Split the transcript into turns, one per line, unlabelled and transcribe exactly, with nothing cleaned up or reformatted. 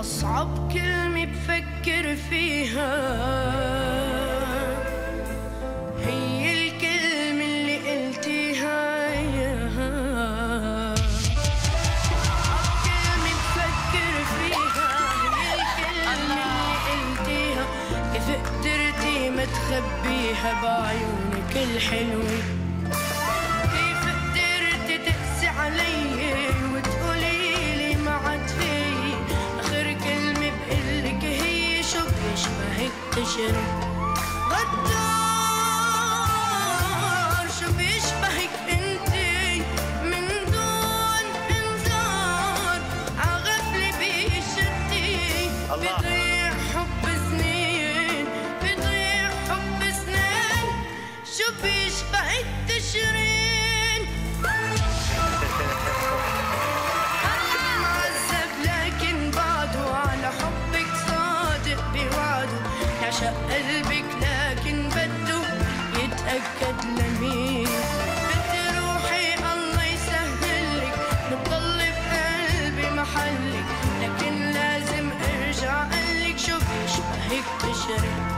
أصعب كلمة بفكر فيها هي الكلمة اللي قلتيها. أصعب كلمة بفكر فيها هي الكلمة اللي قلتيها. كيف قدرتي ما تخبيها بعيونك الحلوة؟ كيف قدرتي تقسي علي وتقوليلي ما عاد فيي؟ آخر كلمة بقلك هي شو بيشبهك تشري غدار؟ شو بيشبهك انتي من دون انذار؟ عغفلة بيشتي بضيع حب سنين، بضيع حب سنين. شو بيشبهك تشرين؟ معذب لكن بعده على حبك صادق بوعده. يعشق قلبك لكن بده يتأكد لمين. بدي روحي الله يسهلك نضل بقلبي محلك، لكن لازم ارجع قلك شو بيشبهك تشري